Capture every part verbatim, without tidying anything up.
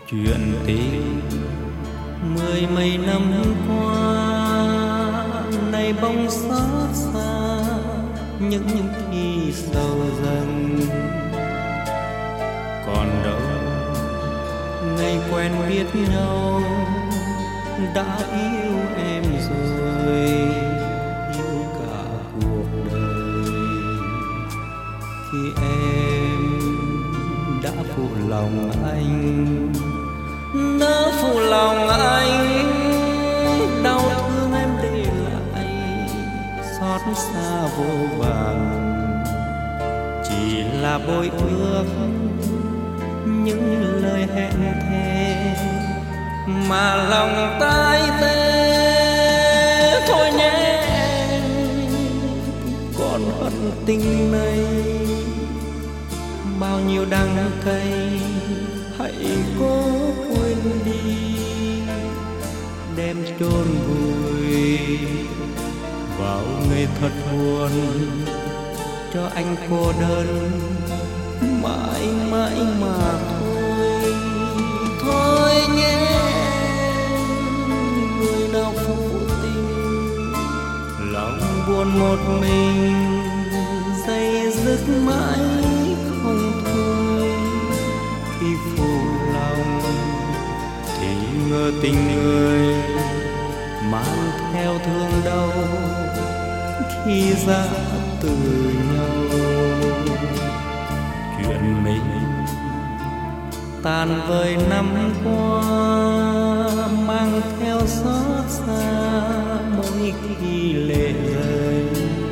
Chuyện tình mười mấy năm qua nay bỗng xót xa những những khi sầu dần. Còn đâu ngày quen biết nhau đã yêu em rồi, yêu cả cuộc đời. Khi em đã phụ lòng anh, đã phụ lòng anh, đau thương em để lại xót xa vô vàn. Chỉ là bội ước những lời hẹn thề mà lòng tái tê. Thôi nhé em, còn hận tình này bao nhiêu đắng cay, hãy cố quên đi, đem chôn vùi vào ngày thật buồn, cho anh cô đơn mãi mãi mà thôi. Thôi nhé người nào phụ tình, lòng buồn một mình day dứt mãi không thôi. Khi phụ lòng thì ngờ tình người mang theo thương đau khi ra từ nhau. Chuyện mình tàn vơi năm qua mang theo xót xa mỗi khi lệ rơi.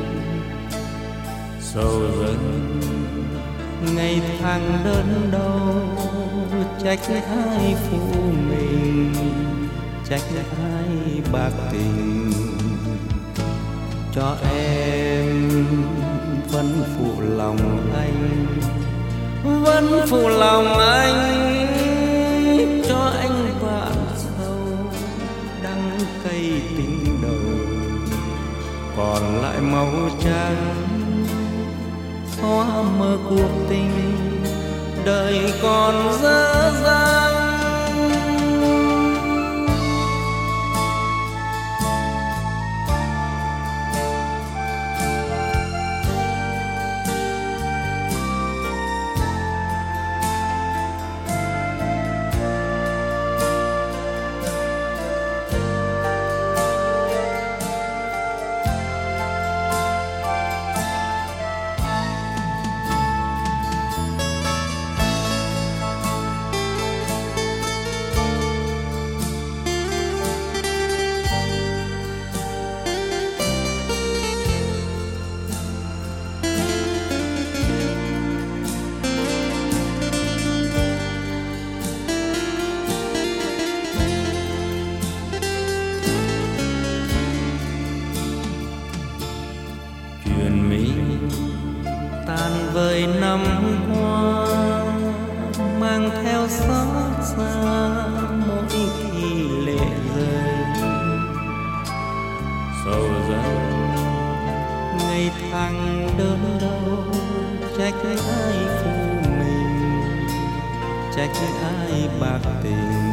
Sầu dần ngày tháng đơn đau, trách ai phụ mình, trách ai bạc tình. Cho em vẫn phụ lòng anh, vẫn phụ lòng anh, cho anh vạn sầu đắng cay tình đầu. Còn lại màu trắng xóa mơ cuộc tình, đời còn dở dang. Chuyện mình tan vơi năm qua mang theo xót xa mỗi khi lệ rơi. Sầu dần ngày tháng đơn đau, trách ai phụ mình, trách ai bạc tình.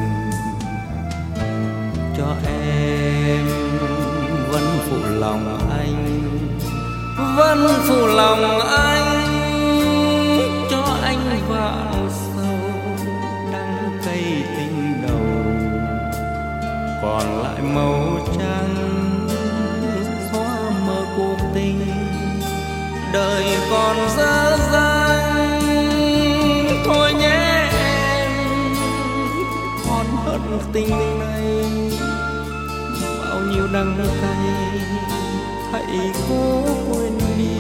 Cho em vẫn phụ lòng anh, vẫn phụ lòng anh, cho anh vạn sầu đắng cay tình đầu. Còn lại màu trắng xóa mơ cuộc tình, đời còn dở dang. Thôi nhé em, còn hận tình này bao nhiêu đắng cay, hãy cố quên đi,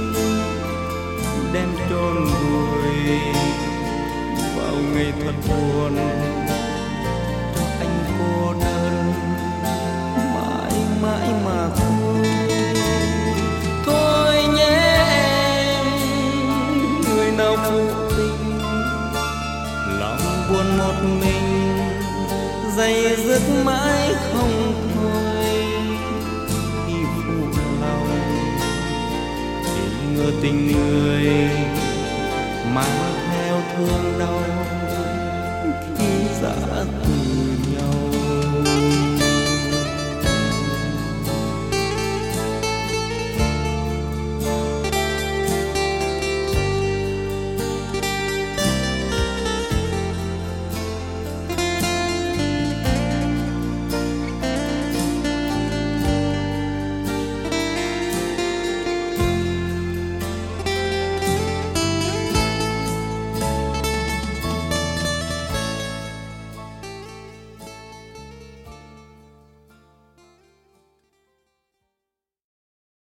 đem chôn vùi vào ngày thật buồn, cho anh cô đơn mãi mãi mà thôi. Thôi nhé em, người nào phụ tình, lòng buồn một mình day dứt mãi không thôi. Khi phụ lòng thì ngờ tình người mang theo thương đau khi dã từ.